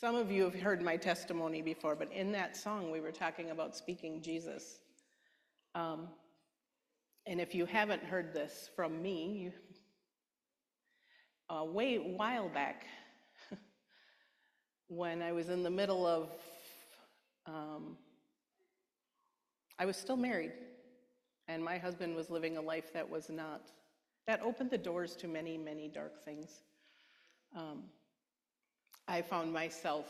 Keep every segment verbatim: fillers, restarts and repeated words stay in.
Some of you have heard my testimony before, but in that song, we were talking about speaking Jesus. Um, and if you haven't heard this from me, you, uh, way a while back, when I was in the middle of, um, I was still married, and my husband was living a life that was not, that opened the doors to many, many dark things. Um, I found myself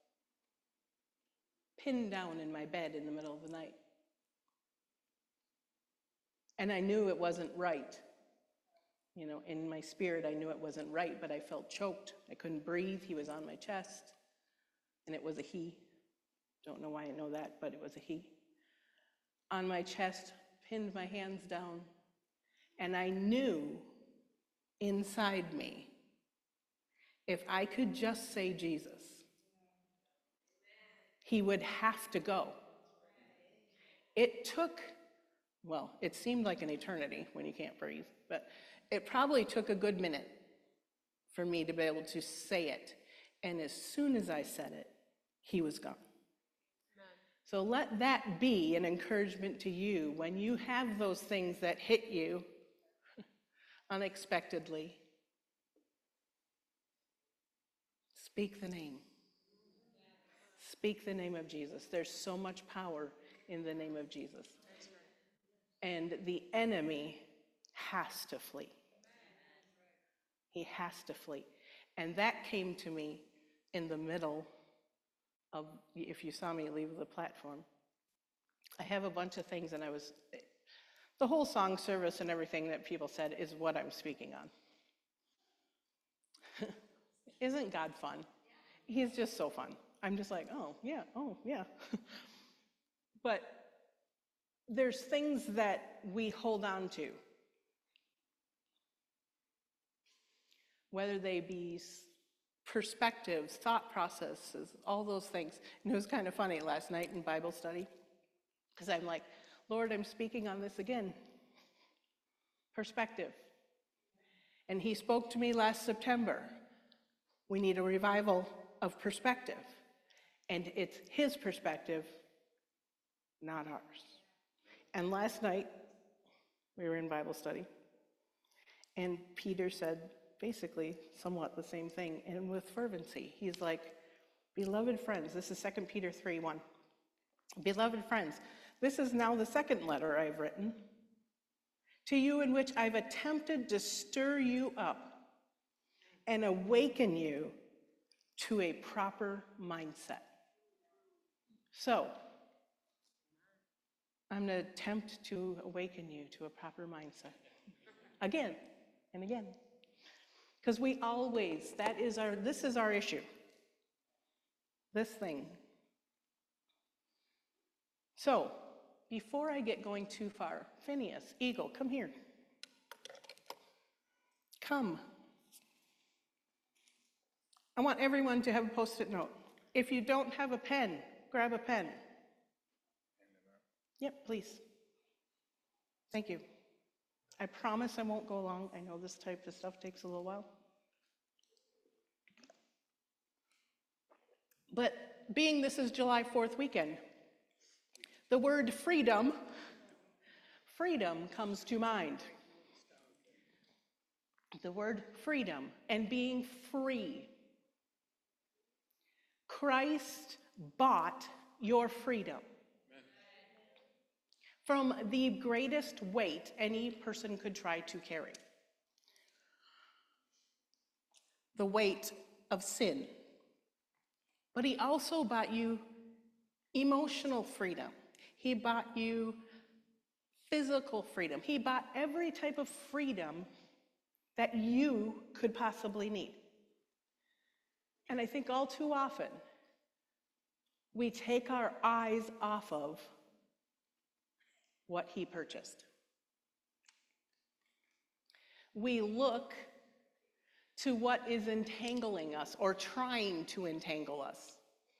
pinned down in my bed in the middle of the night. And I knew it wasn't right. You know, in my spirit, I knew it wasn't right, but I felt choked. I couldn't breathe. He was on my chest, and it was a he. Don't know why I know that, but it was a he. On my chest, pinned my hands down, and I knew inside me, if I could just say Jesus, he would have to go. It took, well, it seemed like an eternity when you can't breathe, but it probably took a good minute for me to be able to say it. And as soon as I said it, he was gone. Amen. So let that be an encouragement to you when you have those things that hit you unexpectedly. Speak the name. Speak the name of Jesus. There's so much power in the name of Jesus. And the enemy has to flee. He has to flee. And that came to me in the middle of, if you saw me leave the platform. I have a bunch of things, and I was, the whole song service and everything that people said is what I'm speaking on. Isn't God fun? He's just so fun. I'm just like, oh, yeah, oh, yeah. But there's things that we hold on to, whether they be perspectives, thought processes, all those things. And it was kind of funny last night in Bible study, because I'm like, Lord, I'm speaking on this again. Perspective. And he spoke to me last September. We need a revival of perspective. And it's his perspective, not ours. And last night, we were in Bible study, and Peter said basically somewhat the same thing, and with fervency. He's like, beloved friends, this is Second Peter three one. Beloved friends, this is now the second letter I've written to you, in which I've attempted to stir you up and awaken you to a proper mindset. So, I'm going to attempt to awaken you to a proper mindset. Again and again. Because we always, that is our, this is our issue. This thing. So, before I get going too far, Phineas, Eagle, come here. Come. I want everyone to have a post-it note. If you don't have a pen, grab a pen. Yep, please. Thank you. I promise I won't go long. I know this type of stuff takes a little while. But being this is July fourth weekend, the word freedom, freedom comes to mind. The word freedom and being free. Christ bought your freedom from the greatest weight any person could try to carry. The weight of sin. But he also bought you emotional freedom. He bought you physical freedom. He bought every type of freedom that you could possibly need. And I think all too often, we take our eyes off of what he purchased. We look to what is entangling us or trying to entangle us.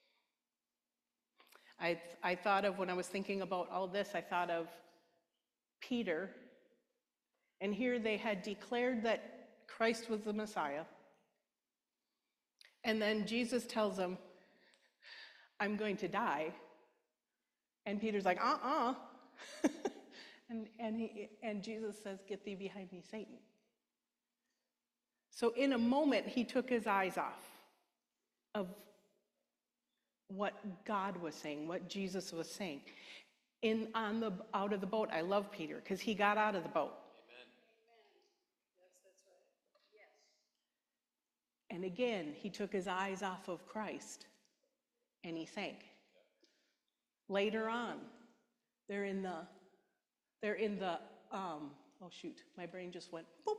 I, I thought of, when I was thinking about all this, I thought of Peter, and here they had declared that Christ was the Messiah, and then Jesus tells them, I'm going to die. And Peter's like, uh-uh. and, and, he, and Jesus says, get thee behind me, Satan. So in a moment, he took his eyes off of what God was saying, what Jesus was saying. In on the out of the boat, I love Peter because he got out of the boat. Amen. Yes, that's right. Yes. And again, he took his eyes off of Christ and he sank. Later on, they're in the, they're in the, um, oh shoot, my brain just went boop.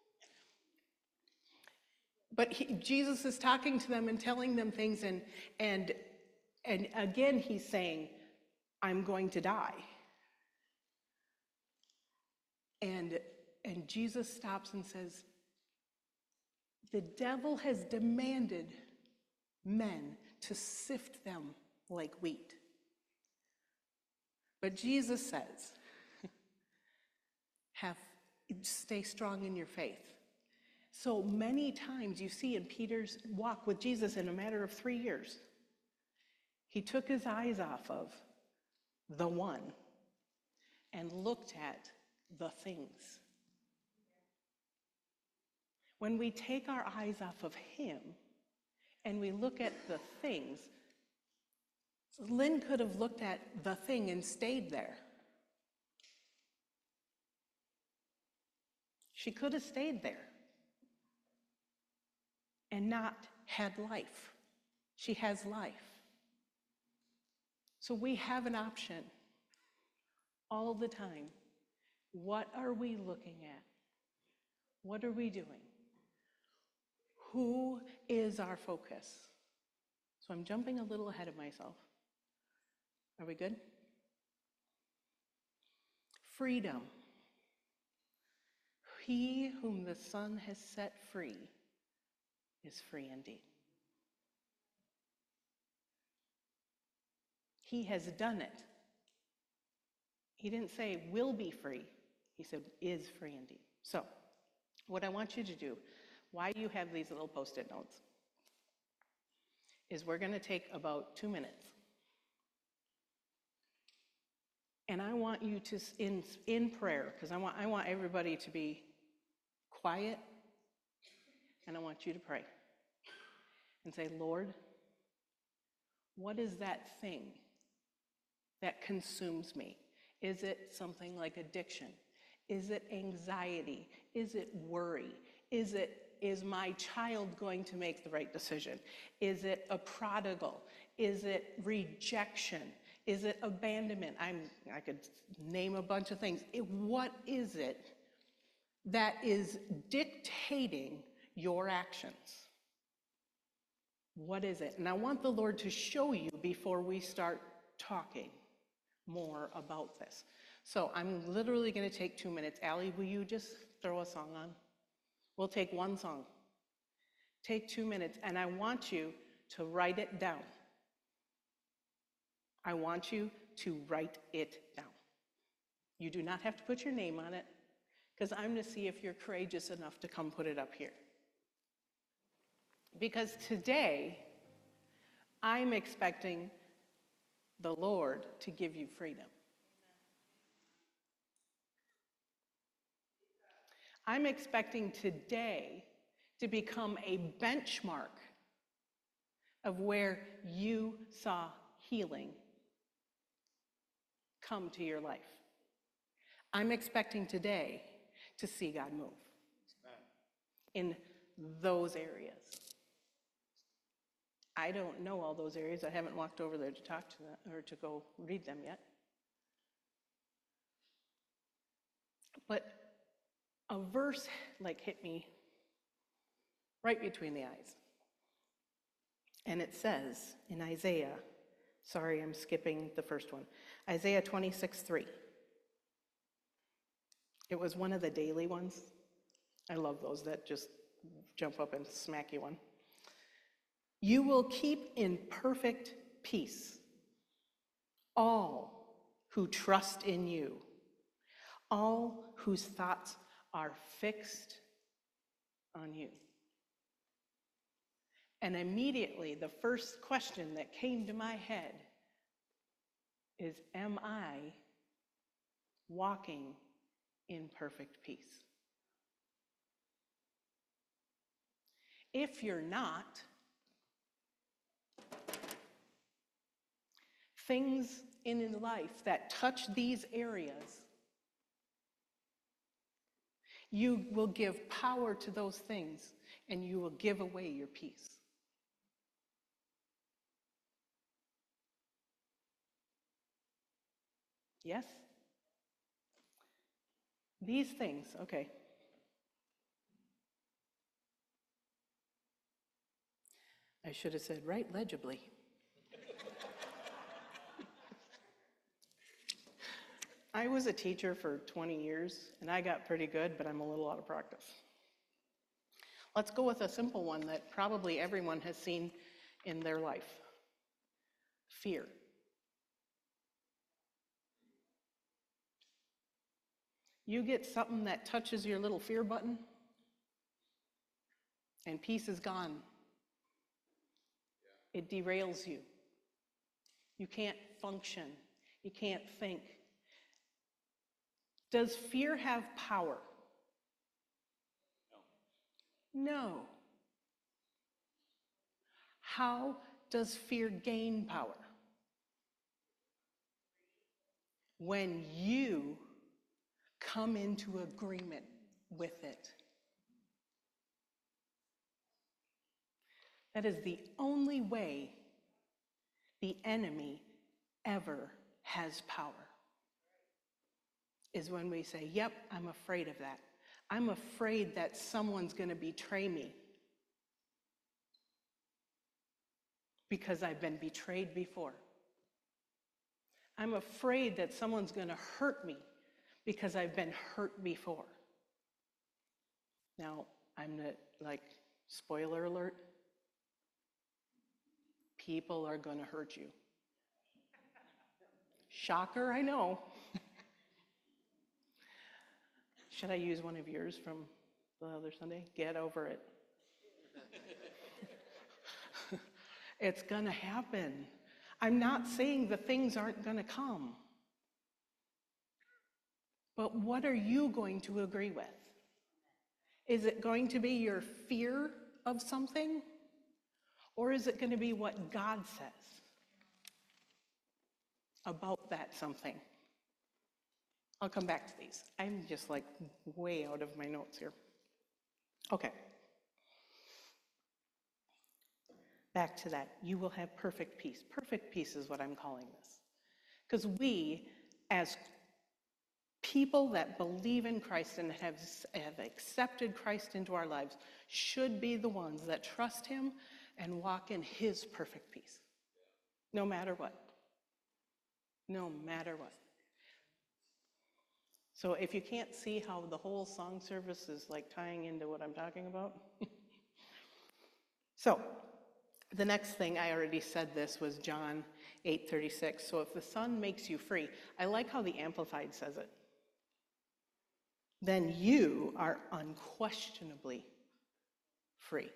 But he, Jesus is talking to them and telling them things, and and and again he's saying, I'm going to die. And and Jesus stops and says, the devil has demanded men to sift them like wheat. But Jesus says, have stay strong in your faith. So many times you see in Peter's walk with Jesus in a matter of three years, he took his eyes off of the one and looked at the things. When we take our eyes off of him and we look at the things, Lynn could have looked at the thing and stayed there. She could have stayed there and not had life. She has life. So we have an option all the time. What are we looking at? What are we doing? Who is our focus? So I'm jumping a little ahead of myself. Are we good? Freedom. He whom the Son has set free is free indeed. He has done it. He didn't say will be free. He said is free indeed. So what I want you to do, why you have these little post-it notes, is we're going to take about two minutes. And I want you to, in, in prayer, because I want, I want everybody to be quiet, and I want you to pray. And say, Lord, what is that thing that consumes me? Is it something like addiction? Is it anxiety? Is it worry? Is it, is my child going to make the right decision? Is it a prodigal? Is it rejection? Is it abandonment? I'm, I could name a bunch of things. It, what is it that is dictating your actions? What is it? And I want the Lord to show you before we start talking more about this. So I'm literally going to take two minutes. Allie, will you just throw a song on? We'll take one song. Take two minutes, and I want you to write it down. I want you to write it down. You do not have to put your name on it, because I'm going to see if you're courageous enough to come put it up here. Because today, I'm expecting the Lord to give you freedom. I'm expecting today to become a benchmark of where you saw healing come to your life. I'm expecting today to see God move in those areas. I don't know all those areas. I haven't walked over there to talk to them or to go read them yet. But a verse like hit me right between the eyes. And it says in Isaiah, sorry, I'm skipping the first one, Isaiah twenty-six three. It was one of the daily ones. I love those that just jump up and smack you one. You will keep in perfect peace all who trust in you, all whose thoughts are fixed on you. And immediately, the first question that came to my head is, am I walking in perfect peace? If you're not, things in life that touch these areas, you will give power to those things and you will give away your peace. Yes? These things, okay. I should have said write legibly. I was a teacher for twenty years, and I got pretty good, but I'm a little out of practice. Let's go with a simple one that probably everyone has seen in their life. Fear. You get something that touches your little fear button, and peace is gone. It derails you. You can't function. You can't think. Does fear have power? No. No. How does fear gain power? When you come into agreement with it. That is the only way the enemy ever has power, is when we say, yep, I'm afraid of that. I'm afraid that someone's going to betray me because I've been betrayed before. I'm afraid that someone's going to hurt me because I've been hurt before. Now, I'm not, like, spoiler alert, people are going to hurt you. Shocker, I know. Should I use one of yours from the other Sunday? Get over it. It's going to happen. I'm not saying the things aren't going to come. But what are you going to agree with? Is it going to be your fear of something? Or is it going to be what God says about that something? I'll come back to these. I'm just like way out of my notes here. Okay. Back to that. You will have perfect peace. Perfect peace is what I'm calling this. Because we, as people that believe in Christ and have, have accepted Christ into our lives, should be the ones that trust him and walk in his perfect peace. No matter what. No matter what. So if you can't see how the whole song service is like tying into what I'm talking about. So the next thing, I already said this, was John eight thirty-six. So if the Son makes you free, I like how the Amplified says it. Then you are unquestionably free.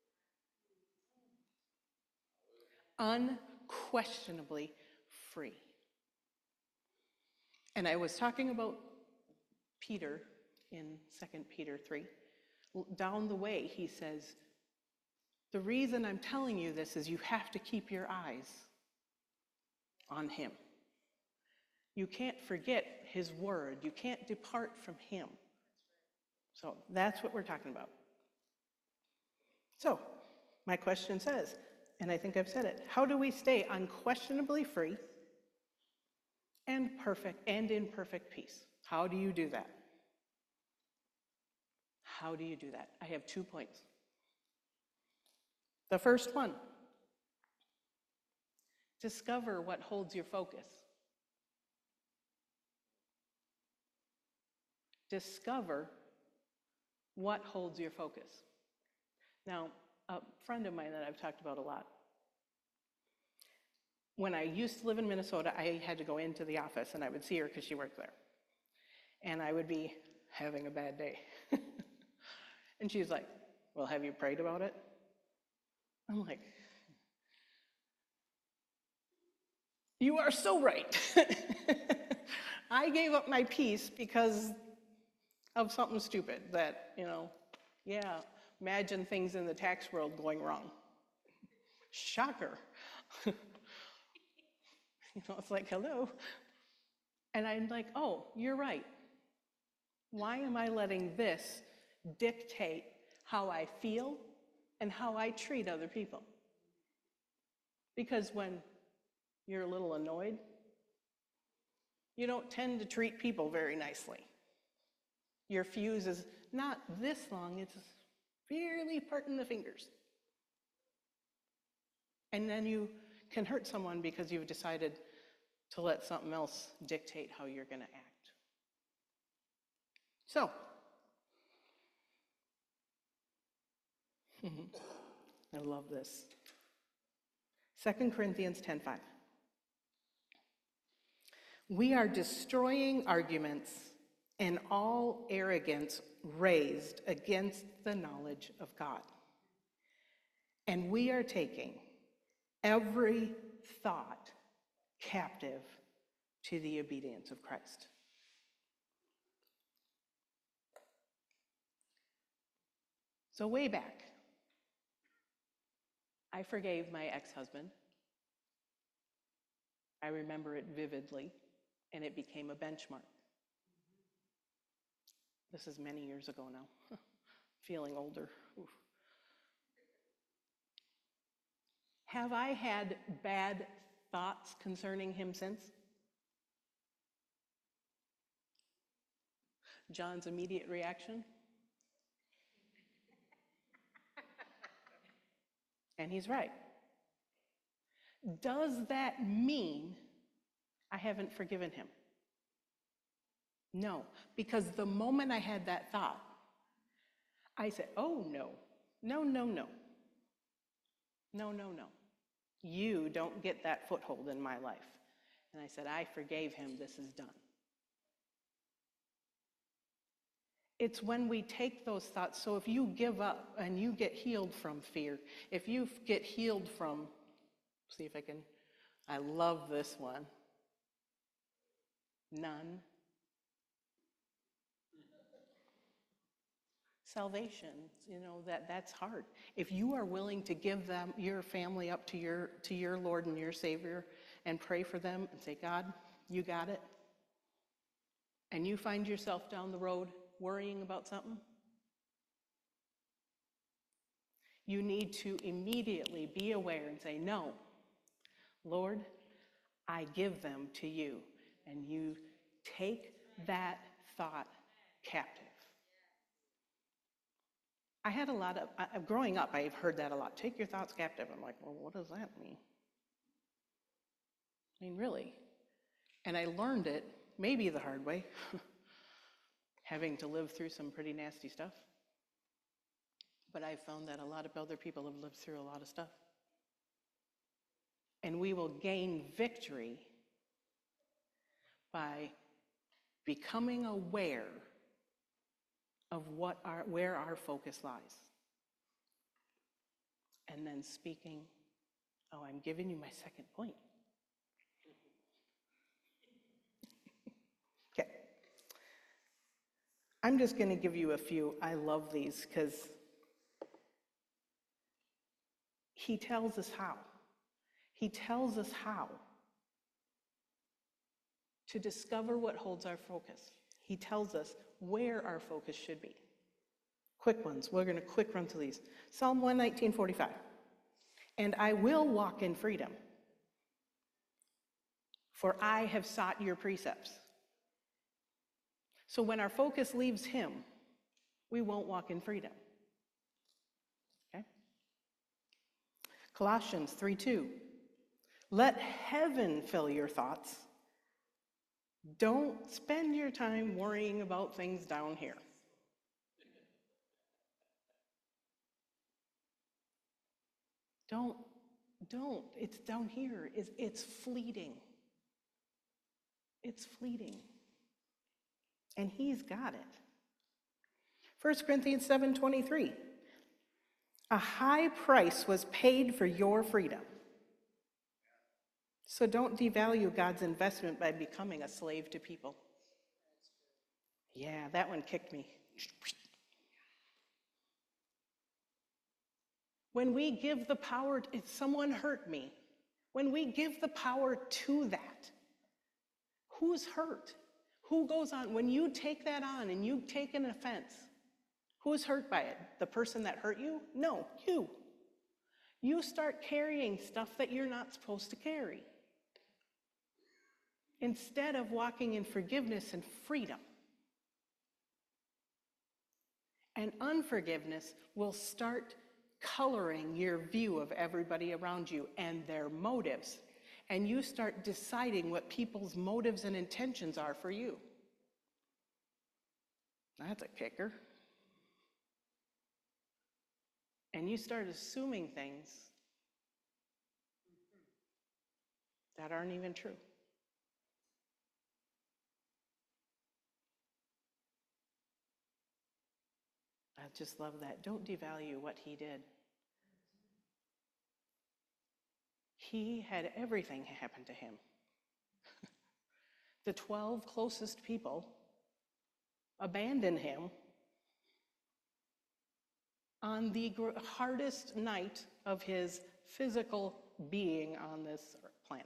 Unquestionably free. And I was talking about Peter in Second Peter three. Down the way, he says, the reason I'm telling you this is you have to keep your eyes on him. You can't forget his word. You can't depart from him. So that's what we're talking about. So my question says, and I think I've said it, how do we stay unquestionably free and perfect and in perfect peace? How do you do that? How do you do that? I have two points. The first one, discover what holds your focus. Discover what holds your focus. Now, a friend of mine that I've talked about a lot, when I used to live in Minnesota, I had to go into the office and I would see her because she worked there. And I would be having a bad day. And she's like, well, have you prayed about it? I'm like, you are so right. I gave up my peace because of something stupid that, you know, yeah, imagine things in the tax world going wrong. Shocker. You know, it's like, hello. And I'm like, oh, you're right. Why am I letting this dictate how I feel and how I treat other people? Because when you're a little annoyed, you don't tend to treat people very nicely. Your fuse is not this long, it's barely parting the fingers. And then you can hurt someone because you've decided to let something else dictate how you're going to act. So, I love this. Second Corinthians ten five. We are destroying arguments and all arrogance raised against the knowledge of God. And we are taking every thought captive to the obedience of Christ. So way back, I forgave my ex-husband. I remember it vividly, and it became a benchmark. This is many years ago now. Feeling older. Oof. Have I had bad thoughts concerning him since? John's immediate reaction? And he's right. Does that mean I haven't forgiven him? No, because the moment I had that thought, I said, oh no, no, no, no. No, no, no. You don't get that foothold in my life. And I said, I forgave him, this is done. It's when we take those thoughts, so if you give up and you get healed from fear, if you get healed from, see if I can, I love this one, none. Salvation, you know, that, that's hard. If you are willing to give them, your family up to your, to your Lord and your Savior and pray for them and say, God, you got it, and you find yourself down the road worrying about something, you need to immediately be aware and say, no, Lord, I give them to you, and you take that thought captive. I had a lot of, I, growing up, I've heard that a lot. Take your thoughts captive. I'm like, well, what does that mean? I mean, really? And I learned it, maybe the hard way, having to live through some pretty nasty stuff. But I've found that a lot of other people have lived through a lot of stuff. And we will gain victory by becoming aware of what our, where our focus lies. And then speaking, oh, I'm giving you my second point. Okay. I'm just going to give you a few. I love these because he tells us how. He tells us how to discover what holds our focus. He tells us where our focus should be. Quick ones. We're going to quick run through these. Psalm one nineteen forty-five. And I will walk in freedom, for I have sought your precepts. So when our focus leaves him, we won't walk in freedom. Okay? Colossians three two. Let heaven fill your thoughts. Don't spend your time worrying about things down here. Don't, don't. It's down here. It's, it's fleeting. It's fleeting. And he's got it. First Corinthians seven twenty-three. A high price was paid for your freedom. So don't devalue God's investment by becoming a slave to people. Yeah, that one kicked me. When we give the power, if someone hurt me, when we give the power to that, who's hurt? Who goes on? When you take that on and you take an offense, who's hurt by it? The person that hurt you? No, you. You start carrying stuff that you're not supposed to carry, instead of walking in forgiveness and freedom. And unforgiveness will start coloring your view of everybody around you and their motives. And you start deciding what people's motives and intentions are for you. That's a kicker. And you start assuming things that aren't even true. I just love that. Don't devalue what he did. He had everything happen to him. The twelve closest people abandoned him on the hardest night of his physical being on this planet.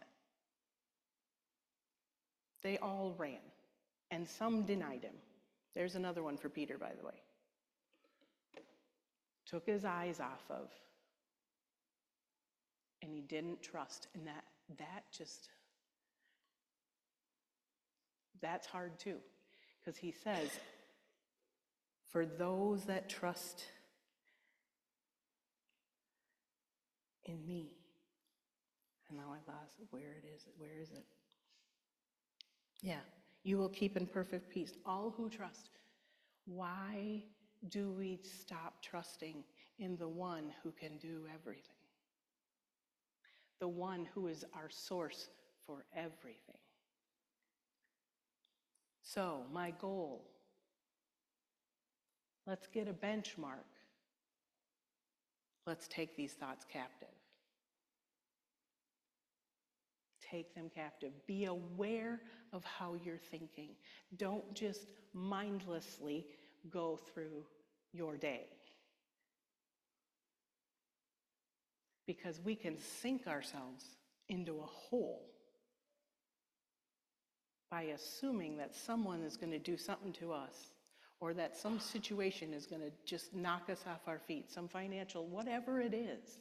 They all ran, and some denied him. There's another one for Peter, by the way. Took his eyes off of, and he didn't trust. And that that just, that's hard too. Because he says, for those that trust in me. And now I lost it. Where it is, where is it? Yeah, you will keep in perfect peace all who trust. Why do we stop trusting in the one who can do everything? The one who is our source for everything. So, my goal, let's get a benchmark. Let's take these thoughts captive. Take them captive. Be aware of how you're thinking. Don't just mindlessly go through your day. Because we can sink ourselves into a hole by assuming that someone is going to do something to us, or that some situation is going to just knock us off our feet, some financial, whatever it is.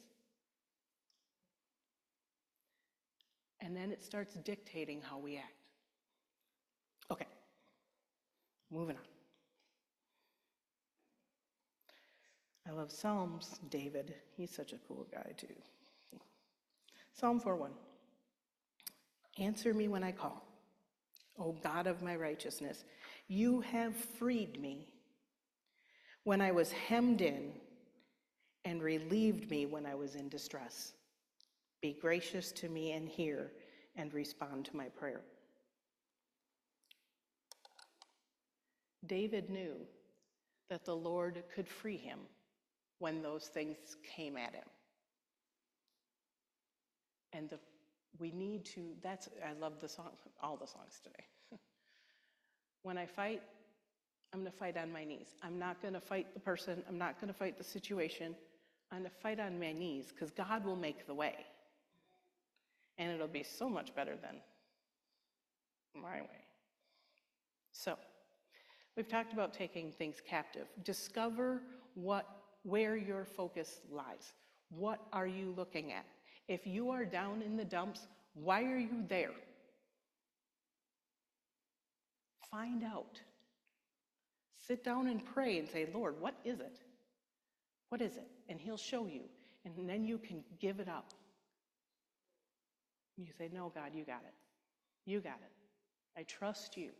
And then it starts dictating how we act. Okay, moving on. I love Psalms, David. He's such a cool guy, too. Psalm four one. Answer me when I call, O God of my righteousness. You have freed me when I was hemmed in and relieved me when I was in distress. Be gracious to me and hear and respond to my prayer. David knew that the Lord could free him when those things came at him. And the, we need to, that's, I love the song, all the songs today. When I fight, I'm going to fight on my knees. I'm not going to fight the person. I'm not going to fight the situation. I'm going to fight on my knees because God will make the way. And it'll be so much better than my way. So, we've talked about taking things captive. Discover what, where your focus lies. What are you looking at? If you are down in the dumps, why are you there? Find out. Sit down and pray and say, Lord, what is it? What is it? And he'll show you. And then you can give it up. You say, no, God, you got it. You got it. I trust you.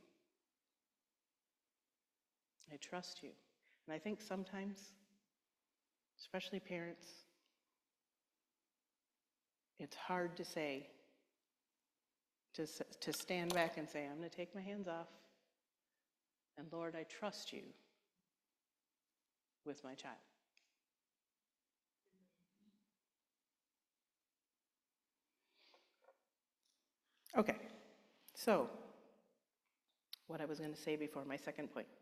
I trust you. And I think sometimes, especially parents, it's hard to say, to, to stand back and say, I'm going to take my hands off, and Lord, I trust you with my child. Okay, so what I was going to say before my second point.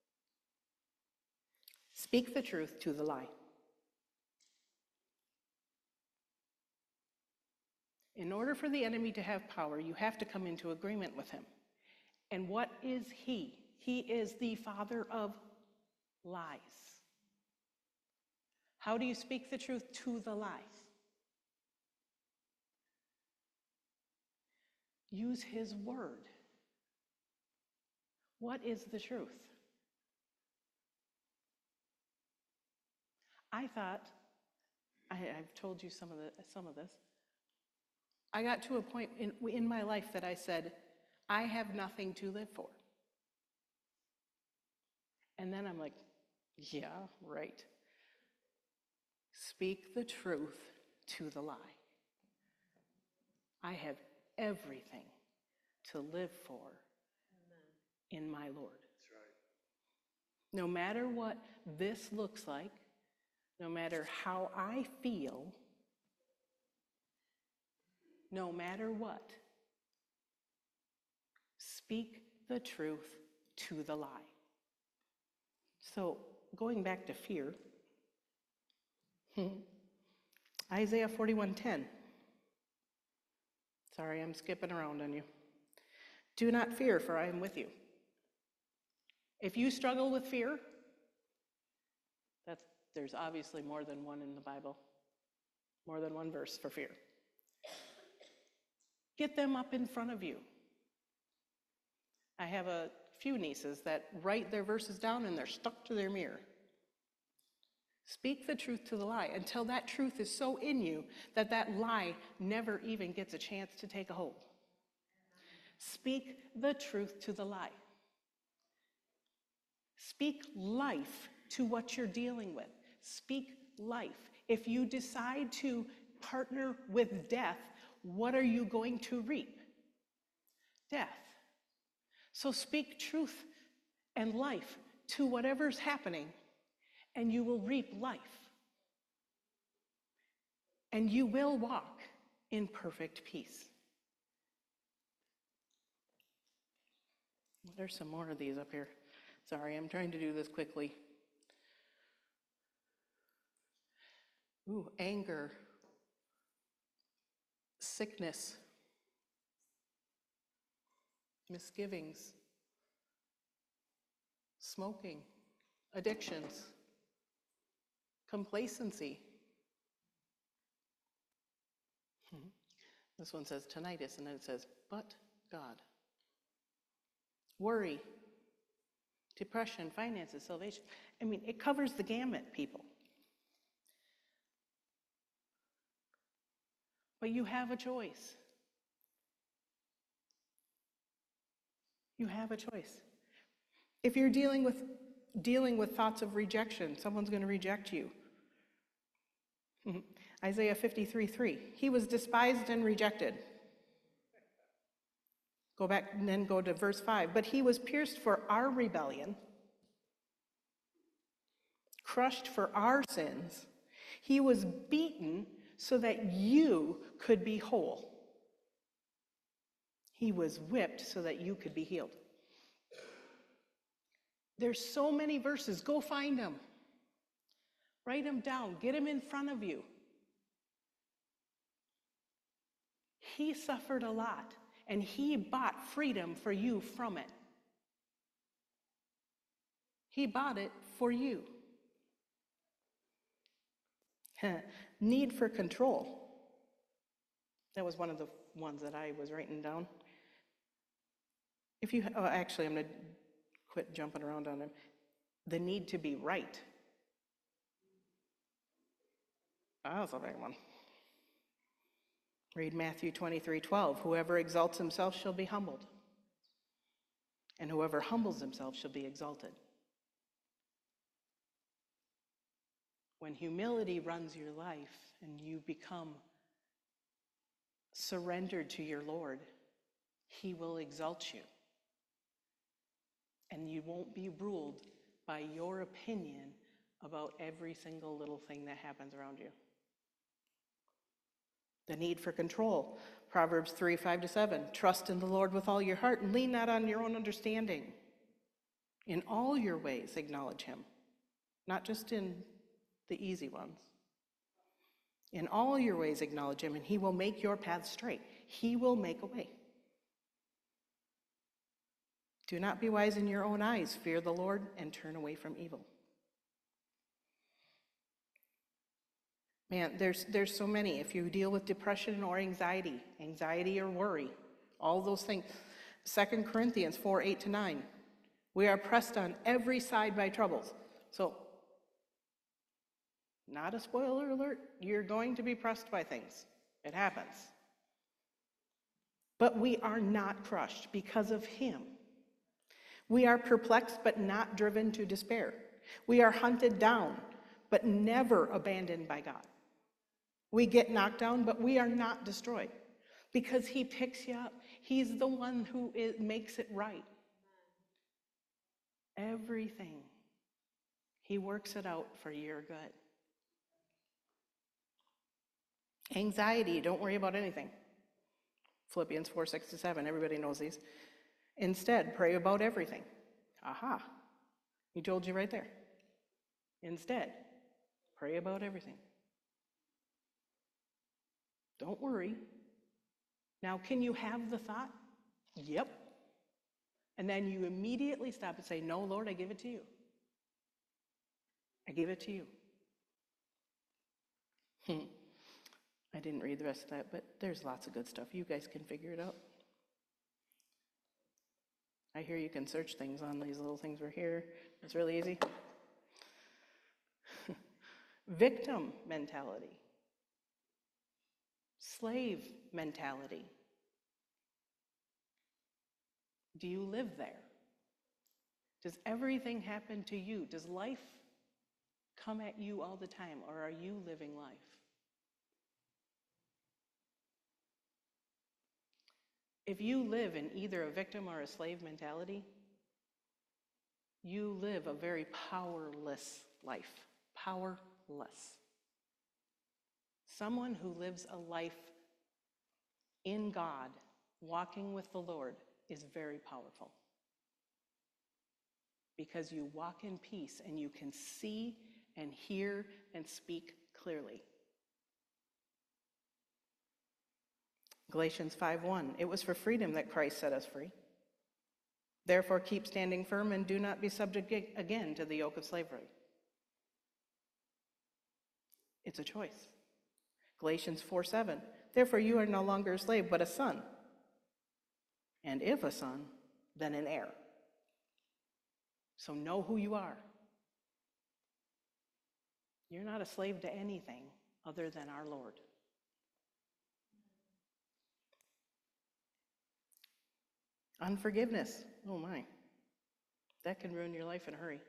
Speak the truth to the lie. In order for the enemy to have power, you have to come into agreement with him. And what is he? He is the father of lies. How do you speak the truth to the lie? Use his word. What is the truth? I thought, I, I've told you some of the some of this. I got to a point in, in my life that I said, I have nothing to live for. And then I'm like, yeah, right. Speak the truth to the lie. I have everything to live for in my Lord. That's right. No matter what this looks like, no matter how I feel, no matter what, speak the truth to the lie. So, going back to fear, Isaiah forty-one ten. Sorry, I'm skipping around on you. Do not fear, for I am with you. If you struggle with fear, that's, there's obviously more than one in the Bible, more than one verse for fear. Get them up in front of you. I have a few nieces that write their verses down and they're stuck to their mirror. Speak the truth to the lie until that truth is so in you that that lie never even gets a chance to take a hold. Speak the truth to the lie. Speak life to what you're dealing with. Speak life. If you decide to partner with death, what are you going to reap? Death. So speak truth and life to whatever's happening, and you will reap life. And you will walk in perfect peace. There's some more of these up here. Sorry, I'm trying to do this quickly. Ooh, anger, sickness, misgivings, smoking, addictions, complacency. Hmm. This one says tinnitus, and then it says, but God. Worry, depression, finances, salvation. I mean, it covers the gamut, people. But you have a choice. You have a choice. If you're dealing with dealing with thoughts of rejection, someone's going to reject you. Mm-hmm. Isaiah fifty-three three. He was despised and rejected. Go back and then go to verse five. But he was pierced for our rebellion, crushed for our sins. He was beaten so that you could be whole. He was whipped so that you could be healed. There's so many verses. Go find them. Write them down. Get them in front of you. He suffered a lot, and he bought freedom for you from it. He bought it for you. Need for control. That was one of the ones that I was writing down. If you, oh, actually, I'm going to quit jumping around on him. The need to be right. Oh, that's a big one. Read Matthew twenty-three twelve. Whoever exalts himself shall be humbled, and whoever humbles himself shall be exalted. When humility runs your life and you become surrendered to your Lord, he will exalt you. And you won't be ruled by your opinion about every single little thing that happens around you. The need for control. Proverbs three, five to seven. Trust in the Lord with all your heart and lean not on your own understanding. In all your ways, acknowledge him, not just in the easy ones. In all your ways, acknowledge him, and he will make your path straight. He will make a way. Do not be wise in your own eyes. Fear the Lord and turn away from evil. Man, there's, there's so many. If you deal with depression or anxiety, anxiety or worry, all those things. Second Corinthians four, eight to nine. We are pressed on every side by troubles. So, not a spoiler alert, you're going to be pressed by things. It happens. But we are not crushed because of him. We are perplexed but not driven to despair. We are hunted down but never abandoned by God. We get knocked down but we are not destroyed because he picks you up. He's the one who is, makes it right. Everything. He works it out for your good. Anxiety, don't worry about anything. Philippians four, six to seven, everybody knows these. Instead, pray about everything. Aha. He told you right there. Instead, pray about everything. Don't worry. Now, can you have the thought? Yep. And then you immediately stop and say, no, Lord, I give it to you. I give it to you. Hmm. I didn't read the rest of that, but there's lots of good stuff. You guys can figure it out. I hear you can search things on these little things we're here. It's really easy. Victim mentality. Slave mentality. Do you live there? Does everything happen to you? Does life come at you all the time, or are you living life? If you live in either a victim or a slave mentality, you live a very powerless life. Powerless. Someone who lives a life in God, walking with the Lord, is very powerful. Because you walk in peace and you can see and hear and speak clearly. Galatians five one, it was for freedom that Christ set us free. Therefore keep standing firm and do not be subject again to the yoke of slavery. It's a choice. Galatians four seven, therefore you are no longer a slave but a son. And if a son, then an heir. So know who you are. You're not a slave to anything other than our Lord. Unforgiveness. Oh my. That can ruin your life in a hurry.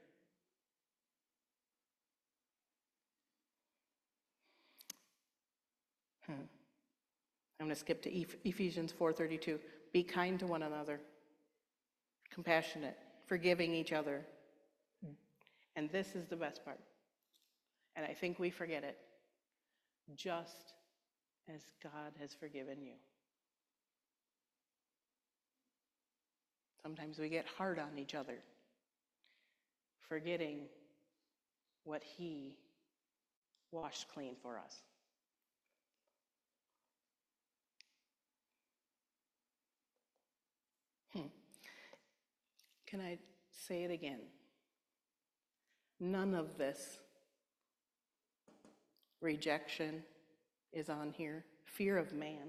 Hmm. I'm going to skip to Ephesians four thirty-two. Be kind to one another, compassionate, forgiving each other. And this is the best part. And I think we forget it. Just as God has forgiven you. Sometimes we get hard on each other, forgetting what he washed clean for us. Hmm. Can I say it again? None of this rejection is on here. Fear of man,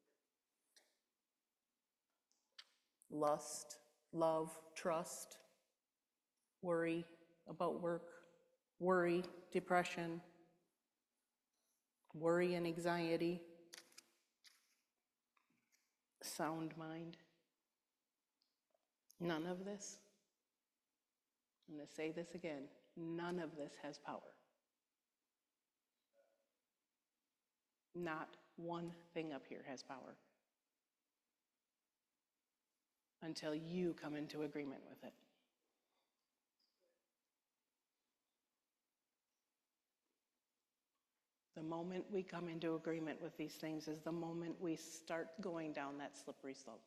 lust, love, trust, worry about work, worry, depression, worry and anxiety, sound mind. None of this, I'm going to say this again, none of this has power. Not one thing up here has power until you come into agreement with it. The moment we come into agreement with these things is the moment we start going down that slippery slope.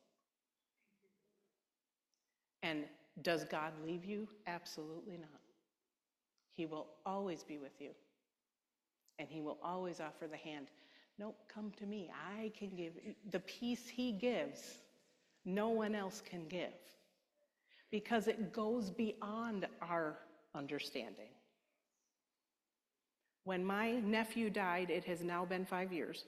And does God leave you? Absolutely not. He will always be with you. And he will always offer the hand. Nope, come to me. I can give. The peace he gives, no one else can give. Because it goes beyond our understanding. When my nephew died, it has now been five years.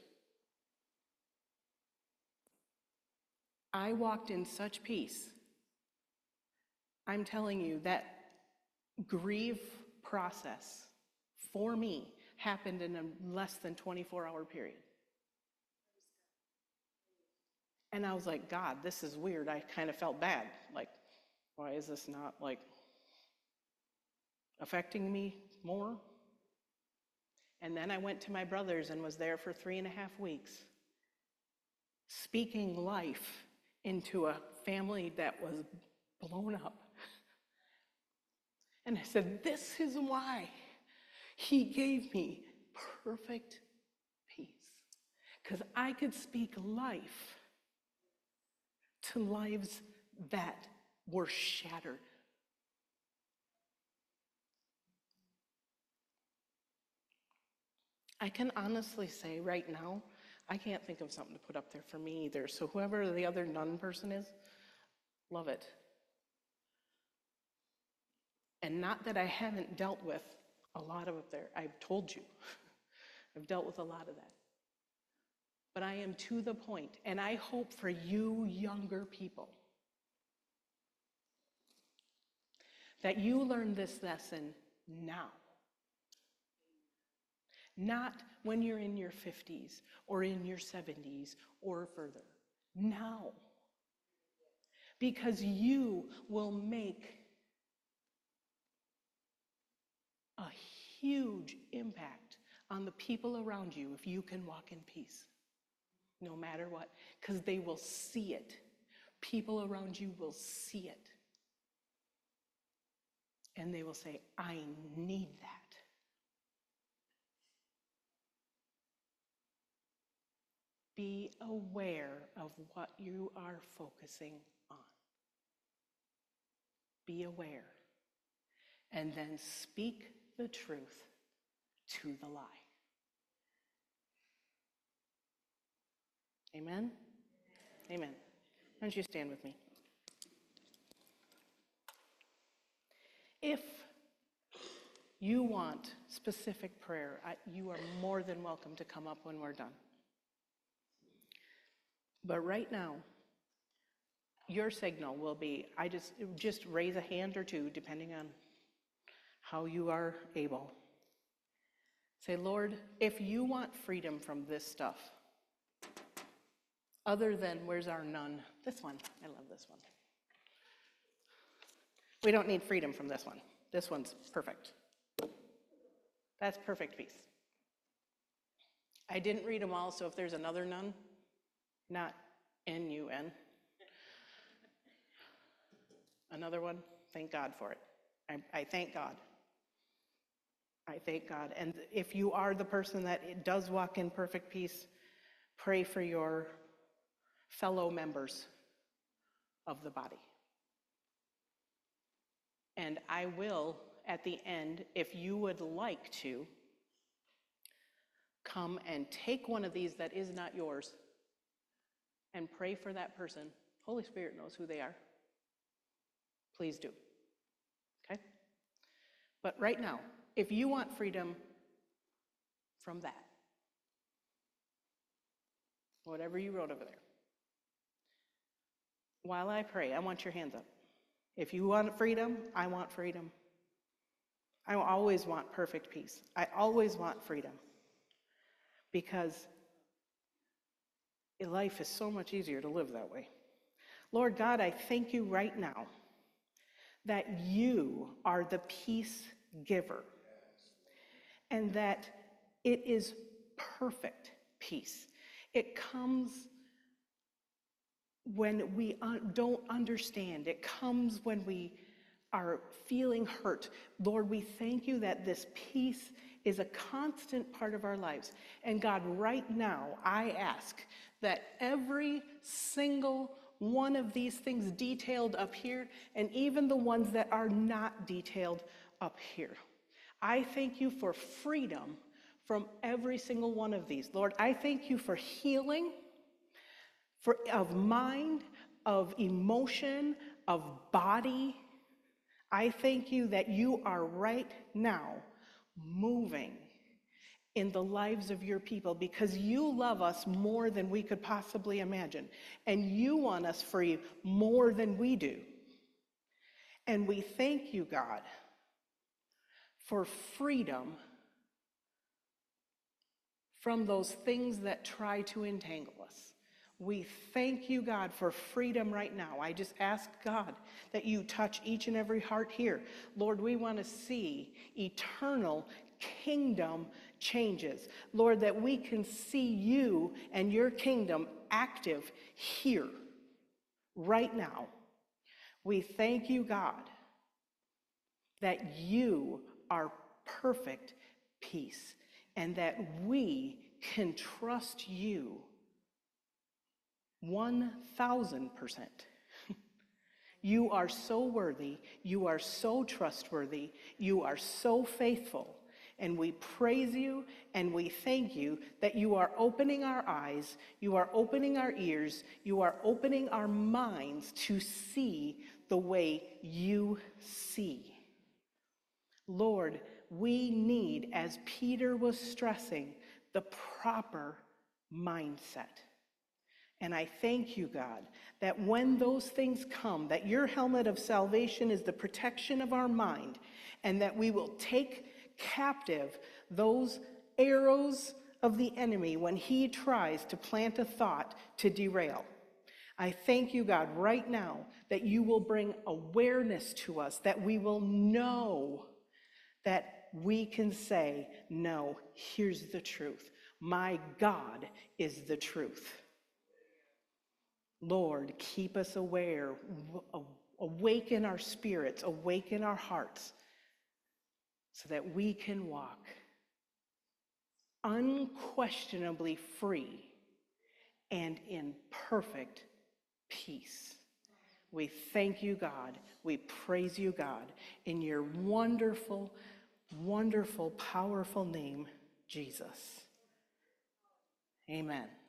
I walked in such peace. I'm telling you, that grief process for me happened in a less than twenty-four hour period. And I was like, God, this is weird. I kind of felt bad. Like, why is this not like affecting me more? And then I went to my brother's and was there for three and a half weeks, speaking life into a family that was blown up. And I said, this is why he gave me perfect peace. Because I could speak life to lives that were shattered. I can honestly say right now, I can't think of something to put up there for me either. So whoever the other nun person is, love it. And not that I haven't dealt with a lot of it there. I've told you. I've dealt with a lot of that. But I am to the point, and I hope for you younger people that you learn this lesson now. Not when you're in your fifties or in your seventies or further. Now. Because you will make a huge impact on the people around you if you can walk in peace. No matter what. Because they will see it. People around you will see it. And they will say, I need that. Be aware of what you are focusing on. Be aware. And then speak the truth to the lie. Amen? Amen. Why don't you stand with me? If you want specific prayer, I, you are more than welcome to come up when we're done. But right now, your signal will be, I just, just raise a hand or two, depending on how you are able. Say, Lord, if you want freedom from this stuff, other than, where's our nun? This one, I love this one. We don't need freedom from this one. This one's perfect. That's perfect peace. I didn't read them all, so if there's another nun, not N U N, another one, thank God for it. I, I thank God. I thank God. And if you are the person that does walk in perfect peace, pray for your fellow members of the body. And I will, at the end, if you would like to, come and take one of these that is not yours and pray for that person. Holy Spirit knows who they are. Please do. Okay? But right now, if you want freedom from that, whatever you wrote over there, while I pray, I want your hands up. If you want freedom, I want freedom. I always want perfect peace. I always want freedom. Because life is so much easier to live that way. Lord God, I thank you right now that you are the peace giver. And that it is perfect peace. It comes when we don't understand. It comes when we are feeling hurt. Lord, we thank you that this peace is a constant part of our lives. And God, right now, I ask that every single one of these things detailed up here, and even the ones that are not detailed up here, I thank you for freedom from every single one of these. Lord, I thank you for healing for, of mind, of emotion, of body. I thank you that you are right now moving in the lives of your people because you love us more than we could possibly imagine. And you want us free more than we do. And we thank you, God, for freedom from those things that try to entangle us. We thank you, God, for freedom right now. I just ask, God, that you touch each and every heart here. Lord, we want to see eternal kingdom changes. Lord, that we can see you and your kingdom active here, right now. We thank you, God, that you are perfect peace and that we can trust you one thousand percent. You are so worthy, you are so trustworthy, you are so faithful, and we praise you and we thank you that you are opening our eyes, you are opening our ears, you are opening our minds to see the way you see. Lord, we need, as Peter was stressing, the proper mindset. And I thank you, God, that when those things come, that your helmet of salvation is the protection of our mind, and that we will take captive those arrows of the enemy when he tries to plant a thought to derail. I thank you, God, right now that you will bring awareness to us, that we will know that we can say, no, here's the truth. My God is the truth. Lord, keep us aware, awaken our spirits, awaken our hearts, so that we can walk unquestionably free and in perfect peace. We thank you, God. We praise you, God, in your wonderful, wonderful, powerful name, Jesus. Amen.